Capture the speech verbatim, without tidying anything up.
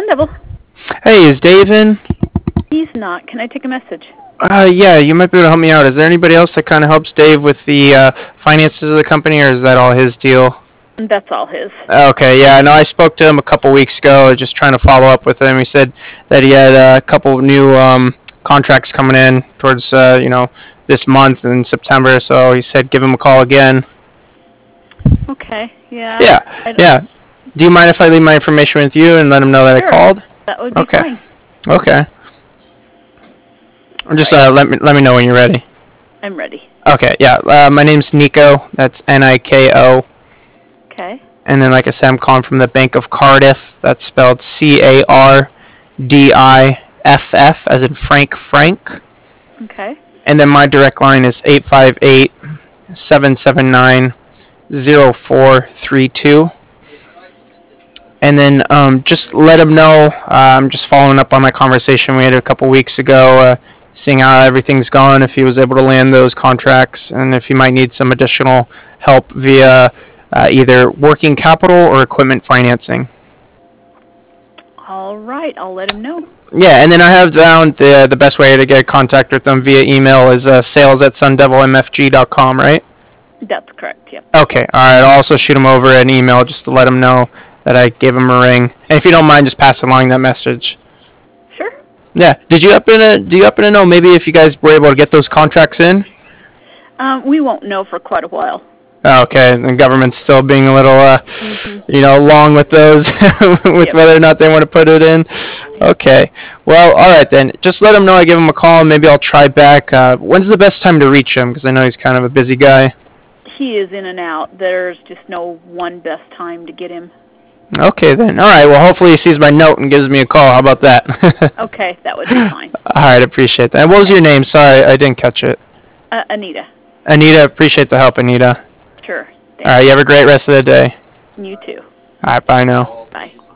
Sun Devil. Hey, is Dave in? He's not. Can I take a message? Uh, yeah, you might be able to help me out. Is there anybody else that kind of helps Dave with the uh, finances of the company, or is that all his deal? That's all his. Okay, yeah, no, I spoke to him a couple weeks ago, just trying to follow up with him. He said that he had uh, a couple of new um, contracts coming in towards, uh, you know, this month in September, so he said give him a call again. Okay, yeah. Yeah, yeah. Do you mind if I leave my information with you and let him know that sure. I called? That would be okay. fine. Okay. Just uh, let me let me know when you're ready. I'm ready. Okay, yeah. Uh, my name's Nico. That's N I K O. Okay. And then, like I said, I'm calling from the Bank of Cardiff. That's spelled C A R D I F F, as in Frank Frank. Okay. And then my direct line is eight five eight, seven seven nine, zero four three two. And then um, just let him know, uh, I'm just following up on my conversation we had a couple weeks ago, uh, seeing how everything's gone, if he was able to land those contracts, and if he might need some additional help via uh, either working capital or equipment financing. All right, I'll let him know. Yeah, and then I have down the the best way to get in contact with them via email is uh, sales at sun devil m f g dot com, right? That's correct, yep. Okay, all right. I'll also shoot him over an email just to let him know that I gave him a ring. And if you don't mind, just pass along that message. Sure. Yeah. Did you happen to do you happen to know maybe if you guys were able to get those contracts in? Um, we won't know for quite a while. Oh, okay. The government's still being a little, uh, mm-hmm. you know, long with those, with yep. whether or not they want to put it in. Okay. Well, all right then. Just let him know I give him a call, and maybe I'll try back. Uh, when's the best time to reach him? Because I know he's kind of a busy guy. He is in and out. There's just no one best time to get him. Okay then. All right. Well, hopefully he sees my note and gives me a call. How about that? Okay, that would be fine. All right. Appreciate that. What was your name? Sorry, I didn't catch it. Uh, Anita. Anita. Appreciate the help, Anita. Sure. Thanks. All right. You have a great rest of the day. You too. All right. Bye now. Bye.